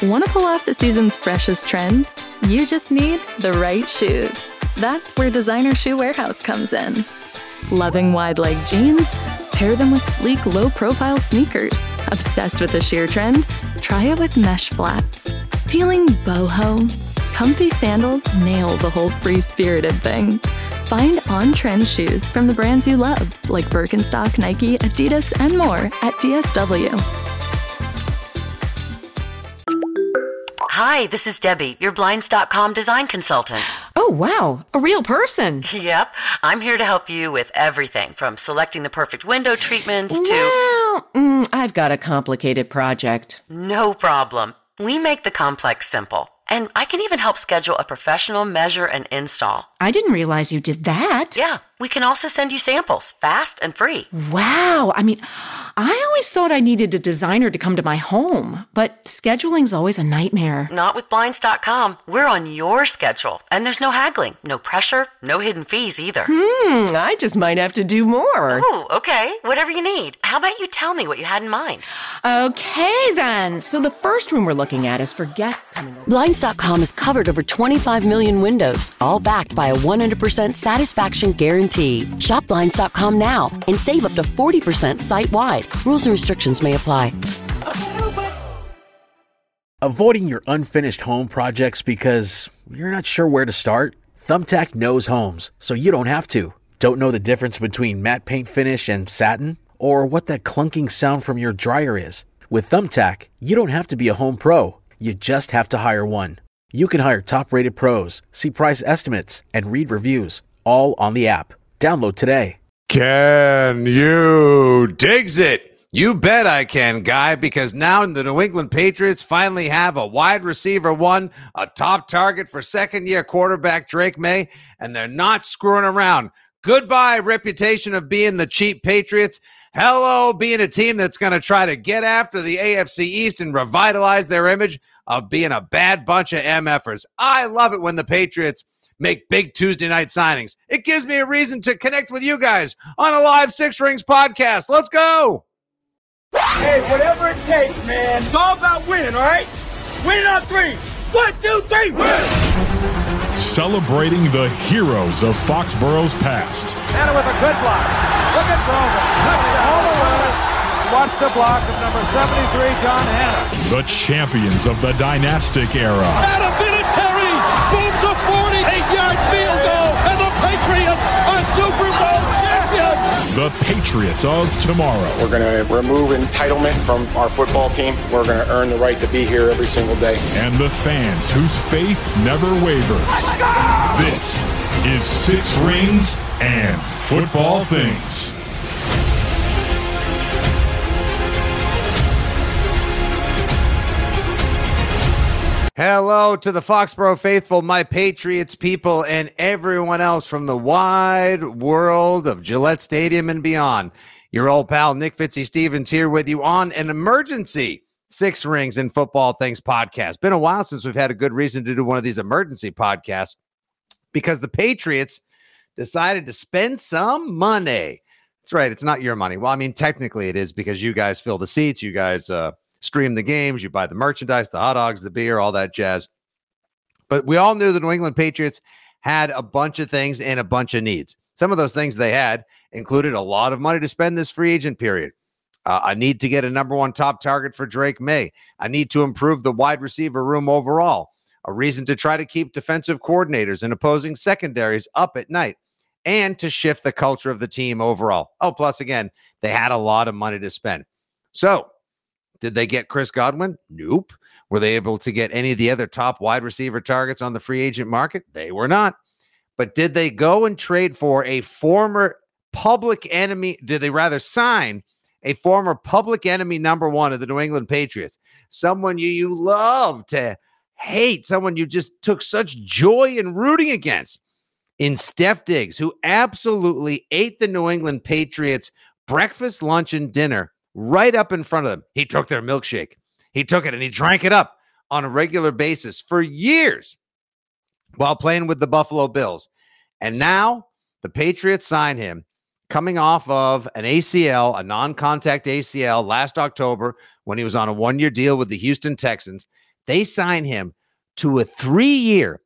Want to pull off the season's freshest trends? You just need the right shoes. That's where Designer Shoe Warehouse comes in. Loving wide-leg jeans? Pair them with sleek, low-profile sneakers. Obsessed with the sheer trend? Try it with mesh flats. Feeling boho? Comfy sandals nail the whole free-spirited thing. Find on-trend shoes from the brands you love, like Birkenstock, Nike, Adidas, and more at DSW. Hi, this is Debbie, your Blinds.com design consultant. Oh, wow, a real person. Yep, I'm here to help you with everything from selecting the perfect window treatments to... Well, I've got a complicated project. No problem. We make the complex simple. And I can even help schedule a professional measure and install. I didn't realize you did that. Yeah, we can also send you samples, fast and free. Wow. I mean, I always thought I needed a designer to come to my home, but scheduling's always a nightmare. Not with Blinds.com. We're on your schedule, and there's no haggling, no pressure, no hidden fees either. I just might have to do more. Oh, okay. Whatever you need. How about you tell me what you had in mind? Okay, then. So the first room we're looking at is for guests coming over. Blinds.com has covered over 25 million windows, all backed by a 100% satisfaction guarantee. Shop Blinds.com now and save up to 40% site-wide. Rules and restrictions may apply. Avoiding your unfinished home projects because you're not sure where to start? Thumbtack knows homes, so you don't have to. Don't know the difference between matte paint finish and satin? Or what that clunking sound from your dryer is? With Thumbtack, you don't have to be a home pro. You just have to hire one. You can hire top-rated pros, see price estimates, and read reviews, all on the app. Download today. Can you digs it? You bet I can, Guy, because now the New England Patriots finally have a wide receiver one, a top target for second-year quarterback Drake May, and they're not screwing around. Goodbye, reputation of being the cheap Patriots. Hello, being a team that's going to try to get after the AFC East and revitalize their image of being a bad bunch of MFers. I love it when the Patriots make big Tuesday night signings. It gives me a reason to connect with you guys on a live Six Rings podcast. Let's go. Hey, whatever it takes, man. It's all about winning, all right? Winning on three. 1, 2, 3, win! Celebrating the heroes of Foxborough's past. Hannah with a good block. Look at Grover. All the way. Watch the block of number 73, John Hannah. The champions of the dynastic era. Adam Vinatieri booms a 48-yard field goal, and the Patriots are Super Bowl champions. The Patriots of tomorrow. We're going to remove entitlement from our football team. We're going to earn the right to be here every single day. And the fans whose faith never wavers. Let's go! This is Six Rings and Football Things. Hello to the Foxborough faithful, my Patriots people, and everyone else from the wide world of Gillette Stadium and beyond. Your old pal Nick Fitzy-Stevens here with you on an emergency Six Rings and Football Things podcast. Been a while since we've had a good reason to do one of these emergency podcasts because the Patriots decided to spend some money. That's right. It's not your money. Well, I mean, technically it is because you guys fill the seats. You guys, stream the games, you buy the merchandise, the hot dogs, the beer, all that jazz. But we all knew the New England Patriots had a bunch of things and a bunch of needs. Some of those things they had included a lot of money to spend this free agent period. A need to get a number one top target for Drake May. A need to improve the wide receiver room overall. A reason to try to keep defensive coordinators and opposing secondaries up at night. And to shift the culture of the team overall. Oh, plus, again, they had a lot of money to spend. So, did they get Chris Godwin? Nope. Were they able to get any of the other top wide receiver targets on the free agent market? They were not. But did they go and trade for a former public enemy? Did they rather sign a former public enemy number one of the New England Patriots? Someone you love to hate, someone you just took such joy in rooting against in Steph Diggs, who absolutely ate the New England Patriots breakfast, lunch, and dinner right up in front of them. He took their milkshake. He took it and he drank it up on a regular basis for years while playing with the Buffalo Bills. And now the Patriots sign him coming off of an ACL, a non-contact ACL last October when he was on a 1-year deal with the Houston Texans. They signed him to a 3-year,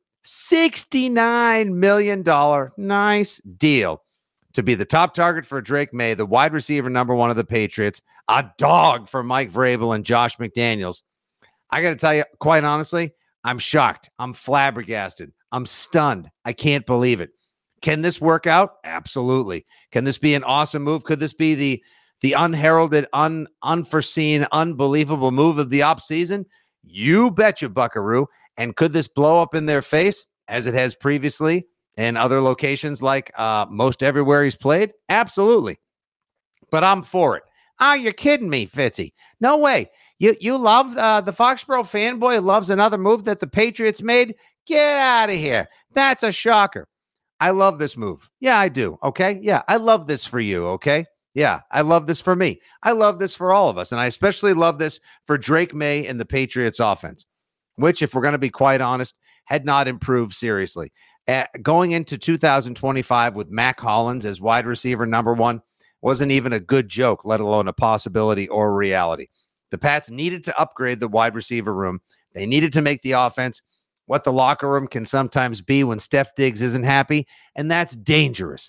$69 million, nice deal, to be the top target for Drake May, the wide receiver number 1 of the Patriots, a dog for Mike Vrabel and Josh McDaniels. I got to tell you, quite honestly, I'm shocked. I'm flabbergasted. I'm stunned. I can't believe it. Can this work out? Absolutely. Can this be an awesome move? Could this be the unheralded, unforeseen, unbelievable move of the offseason? You betcha, Buckaroo. And could this blow up in their face as it has previously in other locations like most everywhere he's played? Absolutely. But I'm for it. You're kidding me, Fitzy. No way. You love the Foxborough fanboy loves another move that the Patriots made? Get out of here. That's a shocker. I love this move. Yeah, I do. Okay. Yeah, I love this for you. Okay. Yeah, I love this for me. I love this for all of us. And I especially love this for Drake May and the Patriots offense, which, if we're going to be quite honest, had not improved seriously. Going into 2025 with Mac Hollins as wide receiver number 1 wasn't even a good joke, let alone a possibility or a reality. The Pats needed to upgrade the wide receiver room. They needed to make the offense what the locker room can sometimes be when Steph Diggs isn't happy, and that's dangerous.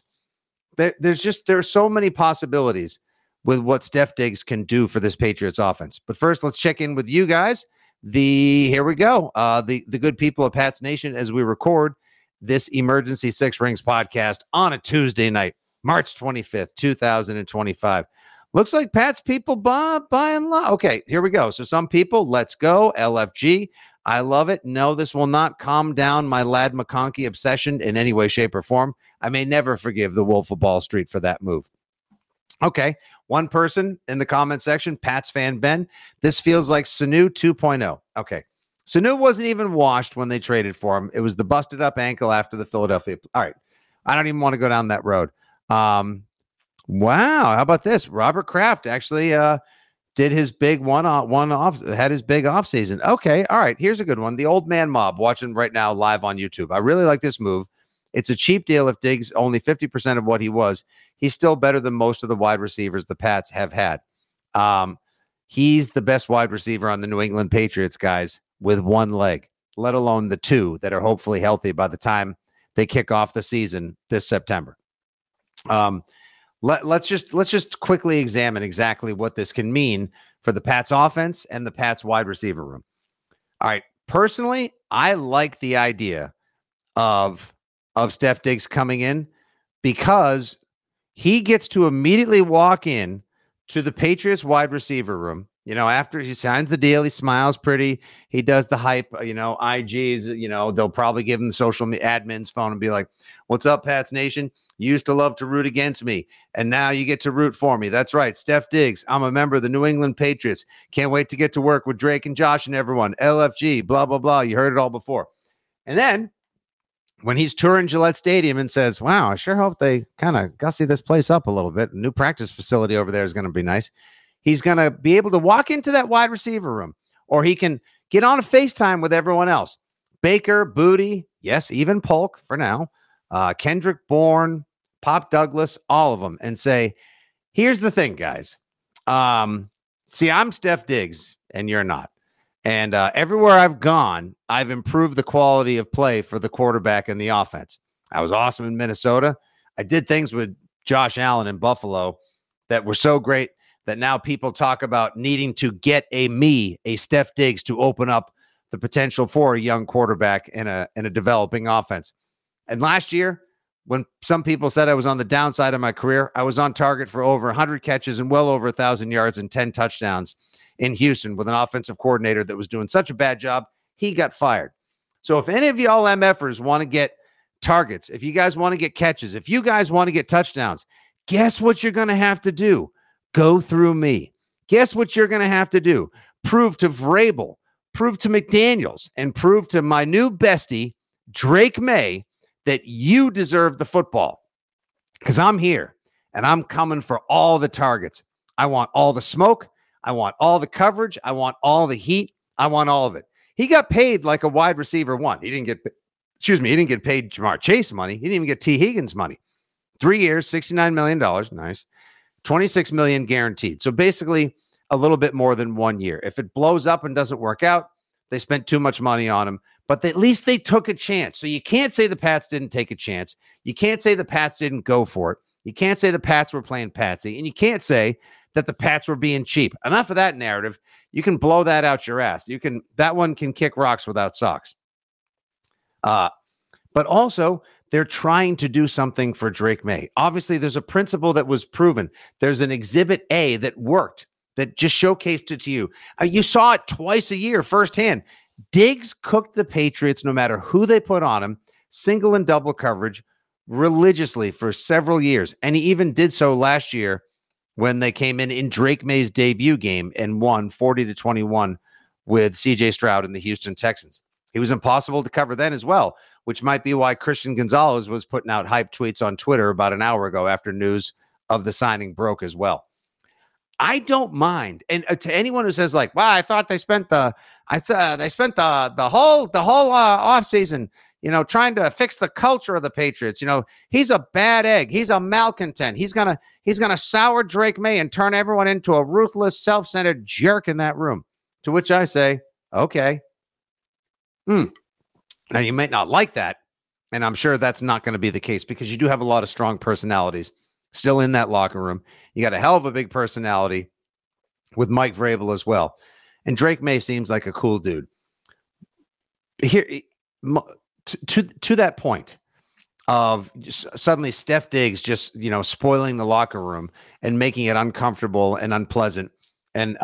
There's so many possibilities with what Steph Diggs can do for this Patriots offense. But first, let's check in with you guys. Here we go. The good people of Pats Nation as we record this Emergency Six Rings podcast on a Tuesday night, March 25th, 2025. Looks like Pats people by and large. Okay, here we go. So some people, let's go. LFG. I love it. No, this will not calm down my Lad McConkey obsession in any way, shape, or form. I may never forgive the Wolf of Ball Street for that move. Okay, one person in the comment section, Pats fan Ben, this feels like Sanu 2.0. Okay, Sanu wasn't even washed when they traded for him. It was the busted up ankle after the Philadelphia. All right, I don't even want to go down that road. Wow, how about this? Robert Kraft actually did his big had his big offseason. Okay, all right, here's a good one. The Old Man Mob watching right now live on YouTube. I really like this move. It's a cheap deal if Diggs only 50% of what he was. He's still better than most of the wide receivers the Pats have had. He's the best wide receiver on the New England Patriots, guys, with one leg, let alone the 2 that are hopefully healthy by the time they kick off the season this September. Let's just quickly examine exactly what this can mean for the Pats offense and the Pats wide receiver room. All right. Personally, I like the idea of Steph Diggs coming in because he gets to immediately walk in to the Patriots wide receiver room. You know, after he signs the deal, he smiles pretty. He does the hype, IGs, they'll probably give him the social admin's phone and be like, "What's up, Pats Nation? You used to love to root against me, and now you get to root for me. That's right, Steph Diggs. I'm a member of the New England Patriots. Can't wait to get to work with Drake and Josh and everyone. LFG, blah, blah, blah. You heard it all before." And then when he's touring Gillette Stadium and says, "Wow, I sure hope they kind of gussy this place up a little bit. A new practice facility over there is going to be nice." He's going to be able to walk into that wide receiver room, or he can get on a FaceTime with everyone else. Baker, Booty, yes, even Polk for now, Kendrick Bourne, Pop Douglas, all of them, and say, "Here's the thing, guys. See, I'm Steph Diggs, and you're not. And everywhere I've gone, I've improved the quality of play for the quarterback and the offense. I was awesome in Minnesota. I did things with Josh Allen in Buffalo that were so great that now people talk about needing to get a Steph Diggs, to open up the potential for a young quarterback in a developing offense. And last year, when some people said I was on the downside of my career, I was on target for over 100 catches and well over 1,000 yards and 10 touchdowns in Houston with an offensive coordinator that was doing such a bad job, he got fired. So if any of y'all MFers want to get targets, if you guys want to get catches, if you guys want to get touchdowns, guess what you're going to have to do? Go through me. Guess what you're going to have to do? Prove to Vrabel, prove to McDaniels, and prove to my new bestie, Drake May, that you deserve the football. Because I'm here, and I'm coming for all the targets. I want all the smoke. I want all the coverage. I want all the heat. I want all of it. He got paid like a wide receiver one. He didn't get paid Jamar Chase money. He didn't even get T. Higgins money. 3 years, $69 million. Nice. $26 million guaranteed. So basically a little bit more than 1 year. If it blows up and doesn't work out, they spent too much money on him, but at least they took a chance. So you can't say the Pats didn't take a chance. You can't say the Pats didn't go for it. You can't say the Pats were playing patsy, and you can't say that the Pats were being cheap. Enough of that narrative. You can blow that out your ass. That one can kick rocks without socks. But also, they're trying to do something for Drake May. Obviously, there's a principle that was proven. There's an Exhibit A that worked, that just showcased it to you. You saw it twice a year firsthand. Diggs cooked the Patriots no matter who they put on him, single and double coverage, religiously for several years. And he even did so last year when they came in Drake May's debut game and won 40-21 with CJ Stroud and the Houston Texans. He was impossible to cover then as well, which might be why Christian Gonzalez was putting out hype tweets on Twitter about an hour ago after news of the signing broke as well. I don't mind. And to anyone who says like, "Wow, I thought they spent the whole offseason, trying to fix the culture of the Patriots. He's a bad egg. He's a malcontent. He's gonna sour Drake May and turn everyone into a ruthless, self-centered jerk in that room." To which I say, okay. Now you might not like that, and I'm sure that's not going to be the case because you do have a lot of strong personalities still in that locker room. You got a hell of a big personality with Mike Vrabel as well. And Drake May seems like a cool dude. Here, to that point of suddenly Steph Diggs just, spoiling the locker room and making it uncomfortable and unpleasant and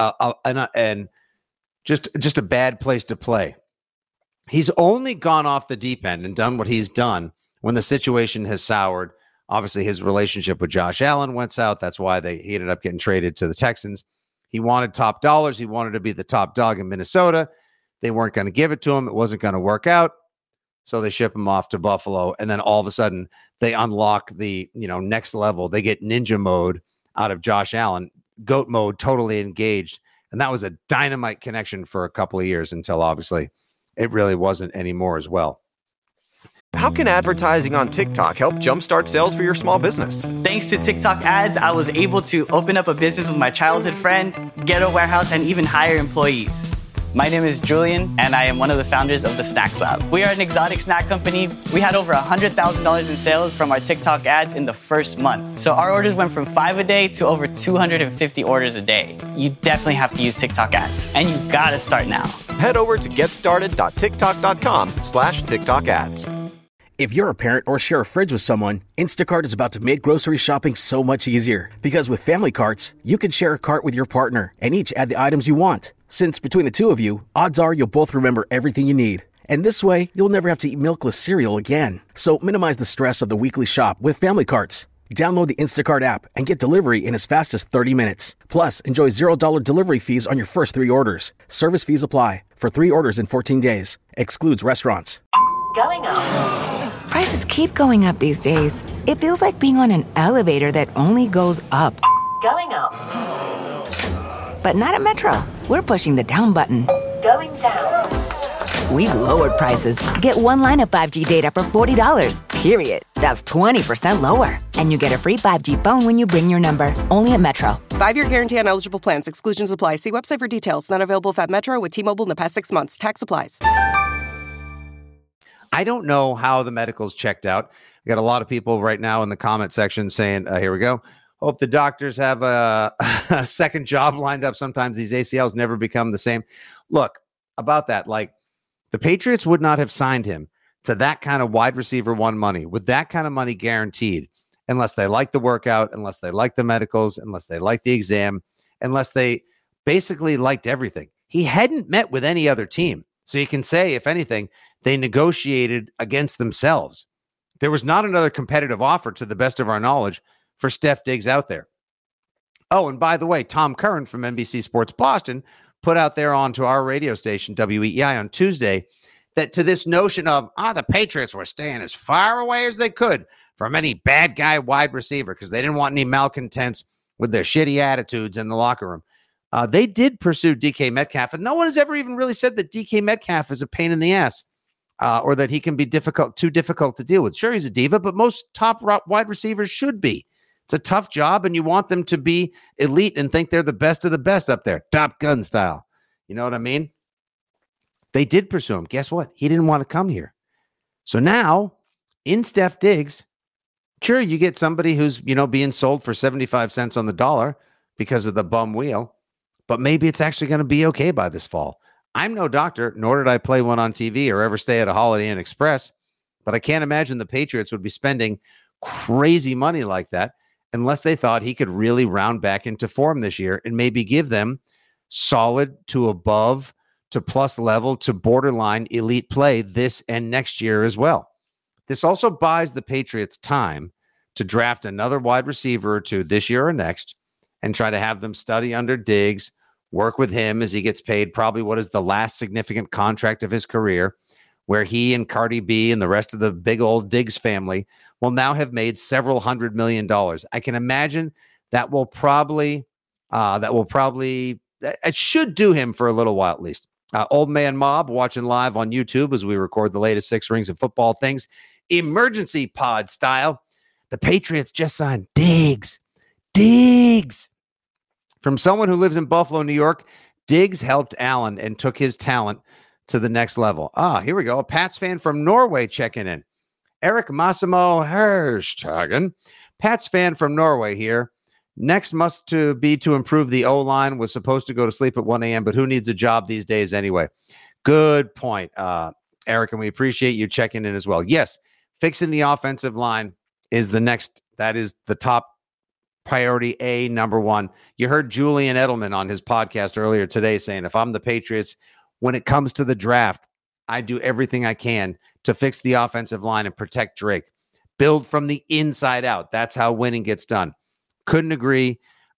just a bad place to play. He's only gone off the deep end and done what he's done when the situation has soured. Obviously, his relationship with Josh Allen went south. That's why he ended up getting traded to the Texans. He wanted top dollars. He wanted to be the top dog in Minnesota. They weren't going to give it to him. It wasn't going to work out. So they ship him off to Buffalo. And then all of a sudden, they unlock the next level. They get ninja mode out of Josh Allen, GOAT mode, totally engaged. And that was a dynamite connection for a couple of years until obviously it really wasn't anymore as well. How can advertising on TikTok help jumpstart sales for your small business? Thanks to TikTok ads, I was able to open up a business with my childhood friend, get a warehouse, and even hire employees. My name is Julian, and I am one of the founders of the Snacks Lab. We are an exotic snack company. We had over $100,000 in sales from our TikTok ads in the first month. So our orders went from 5 a day to over 250 orders a day. You definitely have to use TikTok ads, and you gotta start now. Head over to getstarted.tiktok.com/TikTok ads. If you're a parent or share a fridge with someone, Instacart is about to make grocery shopping so much easier. Because with Family Carts, you can share a cart with your partner and each add the items you want. Since between the two of you, odds are you'll both remember everything you need. And this way, you'll never have to eat milkless cereal again. So minimize the stress of the weekly shop with Family Carts. Download the Instacart app and get delivery in as fast as 30 minutes. Plus, enjoy $0 delivery fees on your first 3 orders. Service fees apply. For 3 orders in 14 days. Excludes restaurants. Going up. Prices keep going up these days. It feels like being on an elevator that only goes up. Going up. But not at Metro. We're pushing the down button. Going down. We've lowered prices. Get one line of 5G data for $40, period. That's 20% lower. And you get a free 5G phone when you bring your number. Only at Metro. 5-year guarantee on eligible plans. Exclusions apply. See website for details. Not available at Metro with T-Mobile in the past 6 months. Tax applies. I don't know how the medicals checked out. We got a lot of people right now in the comment section saying, here we go. Hope the doctors have a second job lined up. Sometimes these ACLs never become the same. Look, about that, like the Patriots would not have signed him to that kind of wide receiver one money with that kind of money guaranteed unless they like the workout, unless they like the medicals, unless they like the exam, unless they basically liked everything. He hadn't met with any other team. So you can say, if anything, they negotiated against themselves. There was not another competitive offer, to the best of our knowledge, for Steph Diggs out there. Oh, and by the way, Tom Curran from NBC Sports Boston put out there onto our radio station, WEEI, on Tuesday, that to this notion of, the Patriots were staying as far away as they could from any bad guy wide receiver because they didn't want any malcontents with their shitty attitudes in the locker room. They did pursue DK Metcalf, and no one has ever even really said that DK Metcalf is a pain in the ass. or that he can be too difficult to deal with. Sure, he's a diva, but most top wide receivers should be. It's a tough job, and you want them to be elite and think they're the best of the best up there, Top Gun style. You know what I mean? They did pursue him. Guess what? He didn't want to come here. So now, in Steph Diggs, sure, you get somebody who's, being sold for 75 cents on the dollar because of the bum wheel, but maybe it's actually going to be okay by this fall. I'm no doctor, nor did I play one on TV or ever stay at a Holiday Inn Express, but I can't imagine the Patriots would be spending crazy money like that unless they thought he could really round back into form this year and maybe give them solid to above to plus level to borderline elite play this and next year as well. This also buys the Patriots time to draft another wide receiver or two this year or next and try to have them study under Diggs, work with him as he gets paid probably what is the last significant contract of his career, where he and Cardi B and the rest of the big old Diggs family will now have made several $100 million. I can imagine that will probably, it should do him for a little while at least. Old Man Mob watching live on YouTube as we record the latest 6 Rings of Football things. Emergency pod style. The Patriots just signed Diggs. From someone who lives in Buffalo, New York, Diggs helped Allen and took his talent to the next level. Here we go. A Pats fan from Norway checking in. Eric Massimo Hershtagen. Pats fan from Norway here. Next must be to improve the O-line. Was supposed to go to sleep at 1 a.m., but who needs a job these days anyway? Good point, Eric, and we appreciate you checking in as well. Yes, fixing the offensive line is the next. That is the top priority A, number one. You heard Julian Edelman on his podcast earlier today saying, if I'm the Patriots, when it comes to the draft, I do everything I can to fix the offensive line and protect Drake. Build from the inside out. That's how winning gets done. Couldn't agree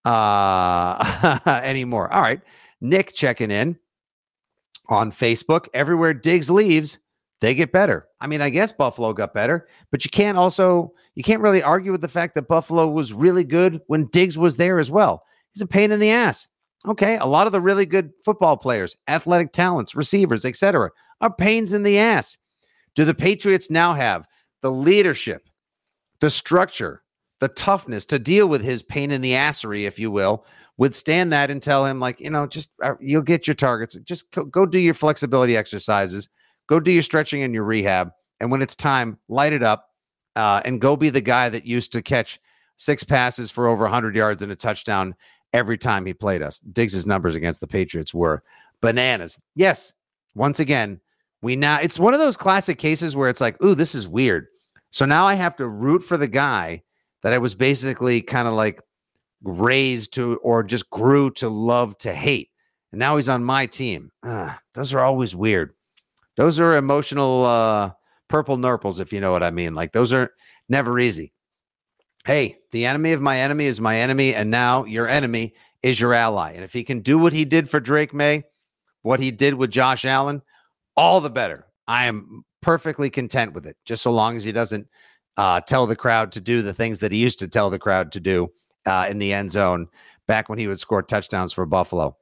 anymore. All right. Nick checking in on Facebook. Everywhere Diggs leaves, they get better. I mean, I guess Buffalo got better, but you can't really argue with the fact that Buffalo was really good when Diggs was there as well. He's a pain in the ass. Okay. A lot of the really good football players, athletic talents, receivers, etc., are pains in the ass. Do the Patriots now have the leadership, the structure, the toughness to deal with his pain in the assery, if you will, withstand that and tell him, just you'll get your targets. Just go do your flexibility exercises, go do your stretching and your rehab. And when it's time, light it up and go be the guy that used to catch 6 passes for over 100 yards and a touchdown every time he played us. Diggs' numbers against the Patriots were bananas. Yes, once again, it's one of those classic cases where it's like, ooh, this is weird. So now I have to root for the guy that I was basically kind of like raised to or just grew to love to hate. And now he's on my team. Those are always weird. Those are emotional purple nurples, if you know what I mean. Like, those are never easy. Hey, the enemy of my enemy is my enemy, and now your enemy is your ally. And if he can do what he did for Drake May, what he did with Josh Allen, all the better. I am perfectly content with it, just so long as he doesn't tell the crowd to do the things that he used to tell the crowd to do in the end zone back when he would score touchdowns for Buffalo.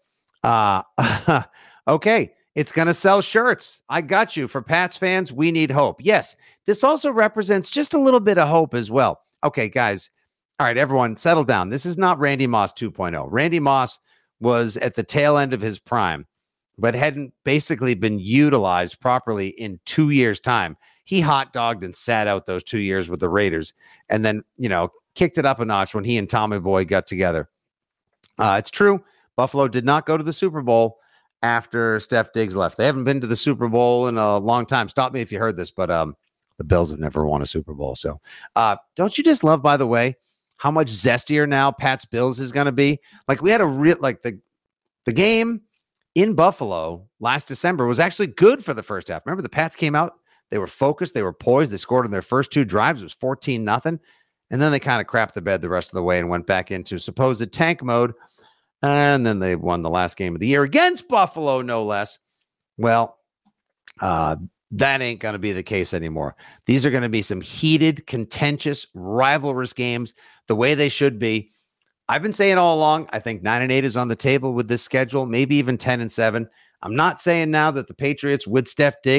Okay, it's going to sell shirts. I got you. For Pats fans, we need hope. Yes, this also represents just a little bit of hope as well. Okay, guys. All right, everyone, settle down. This is not Randy Moss 2.0. Randy Moss was at the tail end of his prime, but hadn't basically been utilized properly in 2 years' time. He hot dogged and sat out those 2 years with the Raiders and then, kicked it up a notch when he and Tommy Boy got together. It's true. Buffalo did not go to the Super Bowl after Steph Diggs left. They haven't been to the Super Bowl in a long time. Stop me if you heard this, but the Bills have never won a Super Bowl. So don't you just love, by the way, how much zestier now Pats Bills is going to be? Like, we had the game in Buffalo last December was actually good for the first half. Remember, the Pats came out. They were focused. They were poised. They scored on their first 2 drives. It was 14-0. And then they kind of crapped the bed the rest of the way and went back into supposed tank mode. And then they won the last game of the year against Buffalo, no less. Well, that ain't going to be the case anymore. These are going to be some heated, contentious, rivalrous games the way they should be. I've been saying all along, I think 9-8 is on the table with this schedule, maybe even 10-7. I'm not saying now that the Patriots with Steph Diggs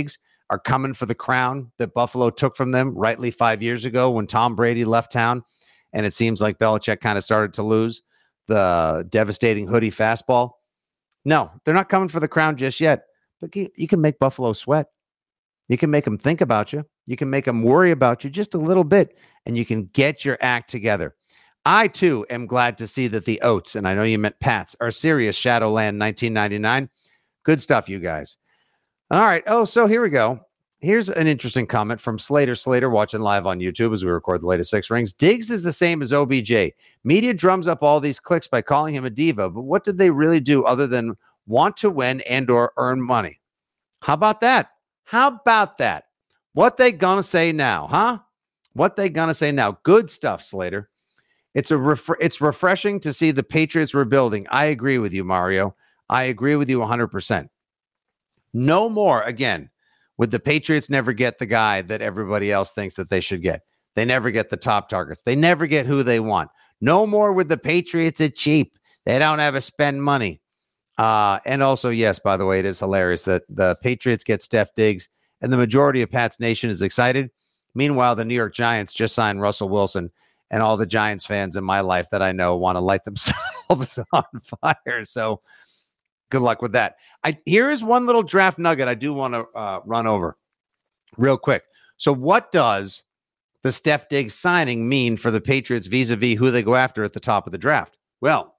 are coming for the crown that Buffalo took from them rightly 5 years ago when Tom Brady left town. And it seems like Belichick kind of started to lose the devastating hoodie fastball. No, they're not coming for the crown just yet. But you can make Buffalo sweat. You can make them think about you. You can make them worry about you just a little bit, and you can get your act together. I, too, am glad to see that the Oats, and I know you meant Pats, are serious Shadowland 1999. Good stuff, you guys. All right. Oh, so here we go. Here's an interesting comment from Slater watching live on YouTube as we record the latest Six Rings. Diggs is the same as OBJ. Media drums up all these clicks by calling him a diva, but what did they really do other than want to win and or earn money? How about that? How about that? What they gonna say now, huh? What they gonna say now? Good stuff, Slater. It's refreshing to see the Patriots rebuilding. I agree with you, Mario. I agree with you 100%. No more, again, would the Patriots never get the guy that everybody else thinks that they should get. They never get the top targets. They never get who they want. No more with the Patriots at cheap. They don't have to spend money. And also, yes, by the way, it is hilarious that the Patriots get Steph Diggs and the majority of Pats Nation is excited. Meanwhile, the New York Giants just signed Russell Wilson, and all the Giants fans in my life that I know want to light themselves on fire. So good luck with that. Here is one little draft nugget I do want to run over real quick. So what does the Steph Diggs signing mean for the Patriots vis-a-vis who they go after at the top of the draft? Well,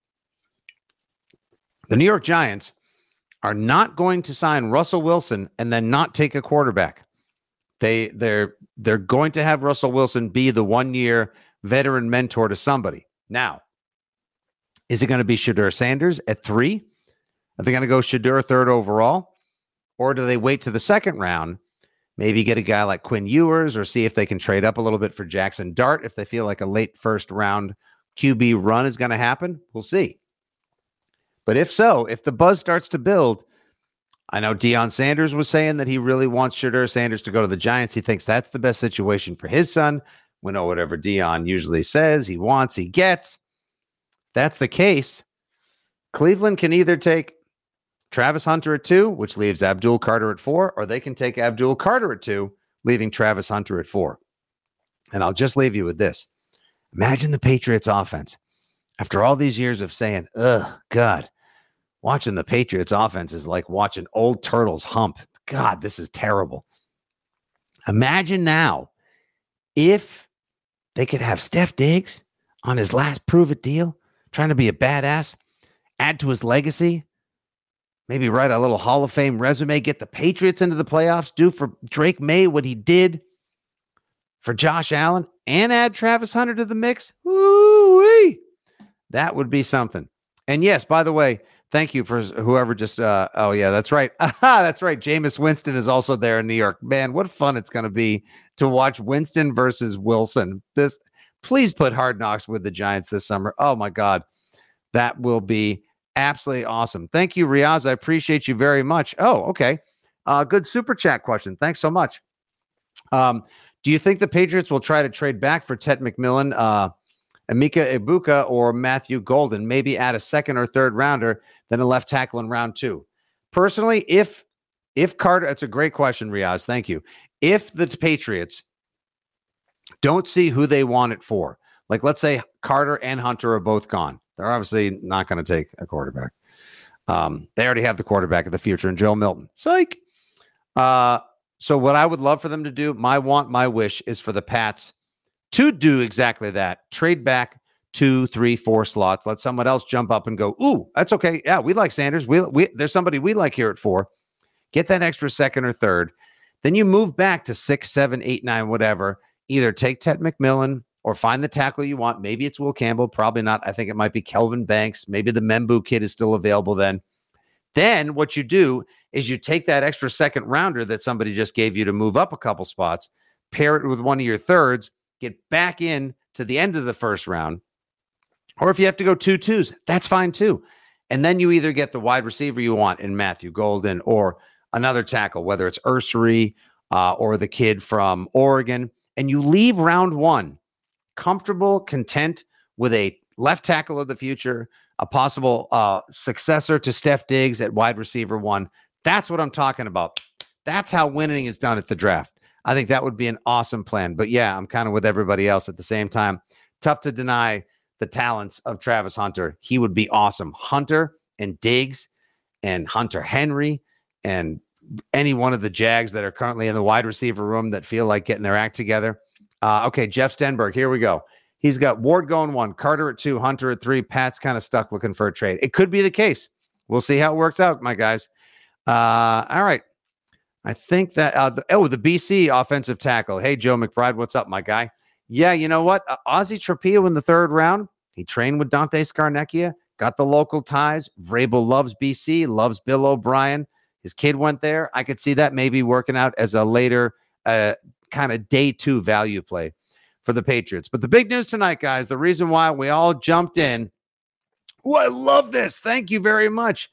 the New York Giants are not going to sign Russell Wilson and then not take a quarterback. They're going to have Russell Wilson be the 1-year veteran mentor to somebody. Now, is it going to be Shedeur Sanders at 3? Are they going to go Shedeur 3rd overall? Or do they wait to the 2nd round, maybe get a guy like Quinn Ewers, or see if they can trade up a little bit for Jackson Dart if they feel like a late 1st round QB run is going to happen? We'll see. But if so, if the buzz starts to build, I know Deion Sanders was saying that he really wants Shedeur Sanders to go to the Giants. He thinks that's the best situation for his son. We know whatever Deion usually says he wants, he gets. That's the case. Cleveland can either take Travis Hunter at 2, which leaves Abdul Carter at 4, or they can take Abdul Carter at 2, leaving Travis Hunter at 4. And I'll just leave you with this. Imagine the Patriots offense. After all these years of saying, ugh, God, watching the Patriots offense is like watching old turtles hump. God, this is terrible. Imagine now if they could have Steph Diggs on his last prove-it deal, trying to be a badass, add to his legacy, maybe write a little Hall of Fame resume, get the Patriots into the playoffs, do for Drake May what he did for Josh Allen, and add Travis Hunter to the mix. Woo-wee. That would be something. And yes, by the way, thank you for whoever just, oh yeah, that's right. That's right. Jameis Winston is also there in New York. Man, what fun it's going to be to watch Winston versus Wilson. Please put Hard Knocks with the Giants this summer. Oh my God. That will be absolutely awesome. Thank you, Riaz. I appreciate you very much. Oh, okay. Good super chat question. Thanks so much. Do you think the Patriots will try to trade back for Ted McMillan, Emeka Egbuka, or Matthew Golden, maybe add a 2nd or 3rd rounder, then a left tackle in round 2? Personally, if Carter, that's a great question, Riaz. Thank you. If the Patriots don't see who they want it for, like let's say Carter and Hunter are both gone, they're obviously not going to take a quarterback. They already have the quarterback of the future in Joe Milton. Psych. So what I would love for them to do, my wish is for the Pats to do exactly that. Trade back 2, 3, 4 slots. Let someone else jump up and go, ooh, that's okay. Yeah, we like Sanders. There's somebody we like here at 4. Get that extra 2nd or 3rd. Then you move back to 6, 7, 8, 9, whatever. Either take Ted McMillan or find the tackle you want. Maybe it's Will Campbell. Probably not. I think it might be Kelvin Banks. Maybe the Membu kid is still available then. Then what you do is you take that extra 2nd rounder that somebody just gave you to move up a couple spots, pair it with one of your 3rds, get back in to the end of the 1st round. Or if you have to go 2 2s, that's fine too. And then you either get the wide receiver you want in Matthew Golden or another tackle, whether it's Ursary or the kid from Oregon, and you leave round 1 comfortable, content with a left tackle of the future, a possible successor to Steph Diggs at wide receiver 1. That's what I'm talking about. That's how winning is done at the draft. I think that would be an awesome plan. But yeah, I'm kind of with everybody else at the same time. Tough to deny the talents of Travis Hunter. He would be awesome. Hunter and Diggs and Hunter Henry and any one of the Jags that are currently in the wide receiver room that feel like getting their act together. Okay, Jeff Stenberg, here we go. He's got Ward going 1, Carter at 2, Hunter at 3. Pat's kind of stuck looking for a trade. It could be the case. We'll see how it works out, my guys. All right. I think that, the BC offensive tackle. Hey, Joe McBride, what's up, my guy? Yeah, you know what? Ozzie Trapia in the 3rd round. He trained with Dante Scarnecchia, got the local ties. Vrabel loves BC, loves Bill O'Brien. His kid went there. I could see that maybe working out as a later kind of day 2 value play for the Patriots. But the big news tonight, guys, the reason why we all jumped in. Oh, I love this. Thank you very much.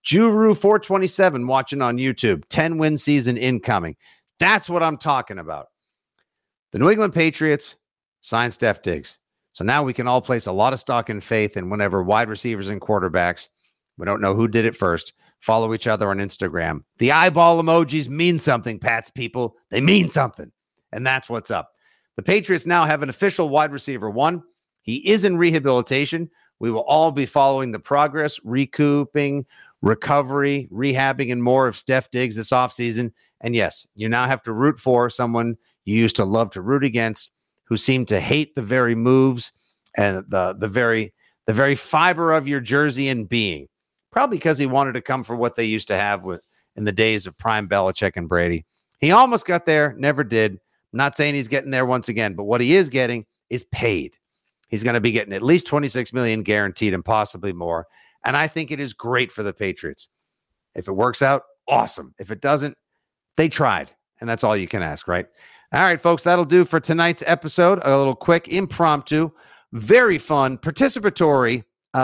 Juru427 watching on YouTube. 10-win season incoming. That's what I'm talking about. The New England Patriots signed Steph Diggs. So now we can all place a lot of stock and faith in whenever wide receivers and quarterbacks, we don't know who did it first, follow each other on Instagram. The eyeball emojis mean something, Pats people. They mean something. And that's what's up. The Patriots now have an official wide receiver 1. He is in rehabilitation. We will all be following the progress, recouping, recovery, rehabbing, and more of Steph Diggs this offseason. And yes, you now have to root for someone you used to love to root against, who seemed to hate the very moves and the very fiber of your jersey and being. Probably because he wanted to come for what they used to have in the days of prime Belichick and Brady. He almost got there, never did. I'm not saying he's getting there once again, but what he is getting is paid. He's going to be getting at least $26 million guaranteed and possibly more. And I think it is great for the Patriots. If it works out, awesome. If it doesn't, they tried. And that's all you can ask, right? All right, folks, that'll do for tonight's episode. A little quick, impromptu, very fun, participatory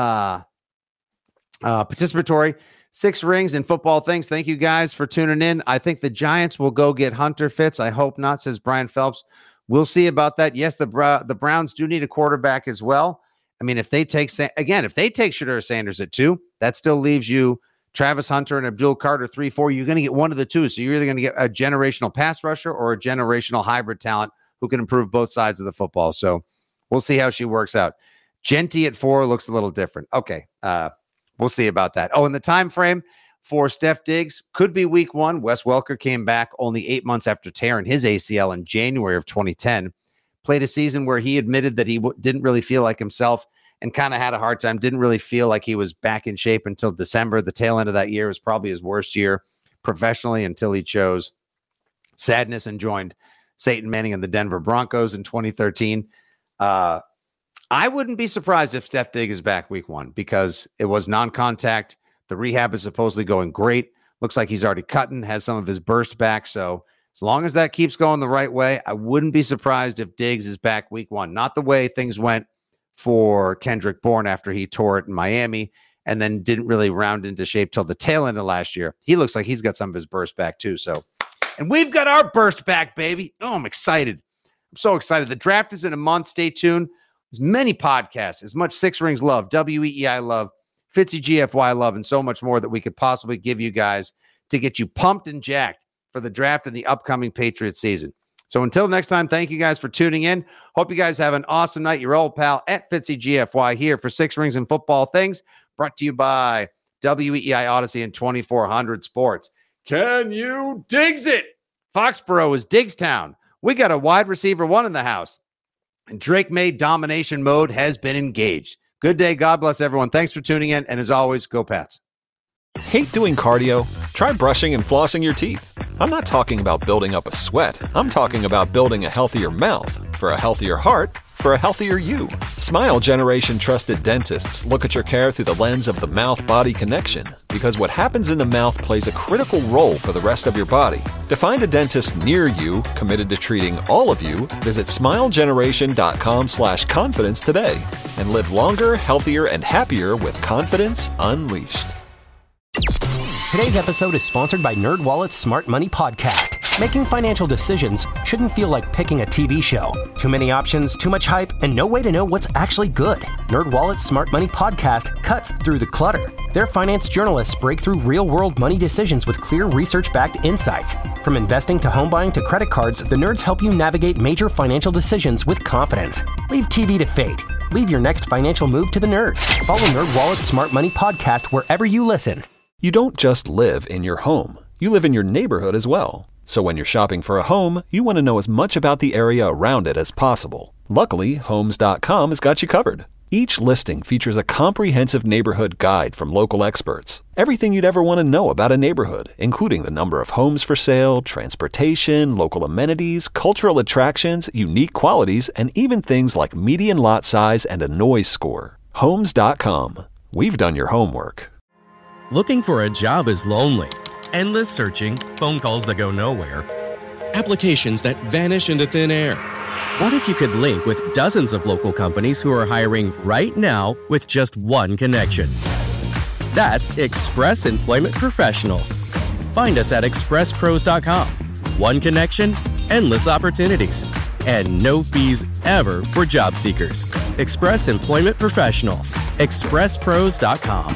6 rings in football things. Thank you guys for tuning in. I think the Giants will go get Hunter Fitz. I hope not, says Brian Phelps. We'll see about that. Yes, the Browns do need a quarterback as well. I mean, if they take Shedeur Sanders at 2, that still leaves you Travis Hunter and Abdul Carter 3, 4. You're going to get one of the two. So you're either going to get a generational pass rusher or a generational hybrid talent who can improve both sides of the football. So we'll see how she works out. Genty at 4 looks a little different. Okay. We'll see about that. Oh, and the time frame for Steph Diggs could be week 1. Wes Welker came back only 8 months after tearing his ACL in January of 2010. Played a season where he admitted that he didn't really feel like himself and kind of had a hard time. Didn't really feel like he was back in shape until December. The tail end of that year was probably his worst year professionally until he chose sadness and joined Satan Manning and the Denver Broncos in 2013. I wouldn't be surprised if Steph Diggs is back week 1 because it was non-contact. The rehab is supposedly going great. Looks like he's already cutting, has some of his burst back. So as long as that keeps going the right way, I wouldn't be surprised if Diggs is back week 1. Not the way things went for Kendrick Bourne after he tore it in Miami and then didn't really round into shape till the tail end of last year. He looks like he's got some of his burst back too. So, and we've got our burst back, baby. Oh, I'm excited. I'm so excited. The draft is in a month. Stay tuned. As many podcasts, as much Six Rings love, WEEI love, Fitzy GFY love, and so much more that we could possibly give you guys to get you pumped and jacked for the draft and the upcoming Patriots season. So until next time, thank you guys for tuning in. Hope you guys have an awesome night. Your old pal at Fitzy GFY here for Six Rings and Football Things, brought to you by WEEI Odyssey and 2400 Sports. Can you digs it? Foxborough is Digstown. We got a wide receiver 1 in the house. And Drake May domination mode has been engaged. Good day. God bless everyone. Thanks for tuning in. And as always, go Pats. Hate doing cardio? Try brushing and flossing your teeth. I'm not talking about building up a sweat. I'm talking about building a healthier mouth for a healthier heart for a healthier you. Smile Generation trusted dentists look at your care through the lens of the mouth-body connection because what happens in the mouth plays a critical role for the rest of your body. To find a dentist near you committed to treating all of you, visit smilegeneration.com/confidence today and live longer, healthier, and happier with confidence unleashed. Today's episode is sponsored by NerdWallet's Smart Money Podcast. Making financial decisions shouldn't feel like picking a TV show. Too many options, too much hype, and no way to know what's actually good. NerdWallet's Smart Money podcast cuts through the clutter. Their finance journalists break through real-world money decisions with clear research-backed insights. From investing to home buying to credit cards, the nerds help you navigate major financial decisions with confidence. Leave TV to fate. Leave your next financial move to the nerds. Follow NerdWallet's Smart Money podcast wherever you listen. You don't just live in your home. You live in your neighborhood as well. So when you're shopping for a home, you want to know as much about the area around it as possible. Luckily, Homes.com has got you covered. Each listing features a comprehensive neighborhood guide from local experts. Everything you'd ever want to know about a neighborhood, including the number of homes for sale, transportation, local amenities, cultural attractions, unique qualities, and even things like median lot size and a noise score. Homes.com. We've done your homework. Looking for a job is lonely. Endless searching, phone calls that go nowhere, applications that vanish into thin air. What if you could link with dozens of local companies who are hiring right now with just one connection? That's Express Employment Professionals. Find us at expresspros.com. One connection, endless opportunities, and no fees ever for job seekers. Express Employment Professionals. expresspros.com.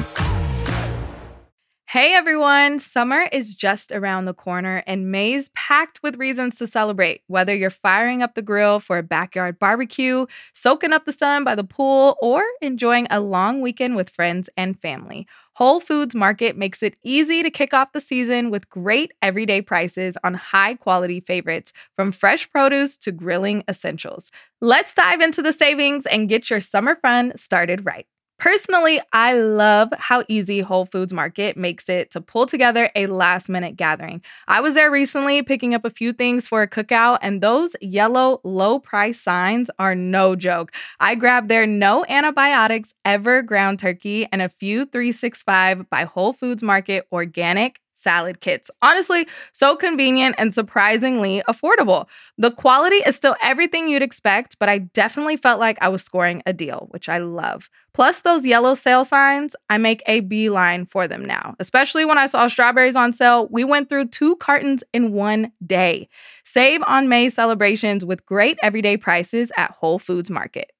Hey everyone, summer is just around the corner and May's packed with reasons to celebrate. Whether you're firing up the grill for a backyard barbecue, soaking up the sun by the pool, or enjoying a long weekend with friends and family, Whole Foods Market makes it easy to kick off the season with great everyday prices on high-quality favorites, from fresh produce to grilling essentials. Let's dive into the savings and get your summer fun started right. Personally, I love how easy Whole Foods Market makes it to pull together a last-minute gathering. I was there recently picking up a few things for a cookout, and those yellow low-price signs are no joke. I grabbed their no antibiotics ever ground turkey and a few 365 by Whole Foods Market organic salad kits. Honestly, so convenient and surprisingly affordable. The quality is still everything you'd expect, but I definitely felt like I was scoring a deal, which I love. Plus those yellow sale signs, I make a beeline for them now. Especially when I saw strawberries on sale, we went through 2 cartons in one day. Save on May celebrations with great everyday prices at Whole Foods Market.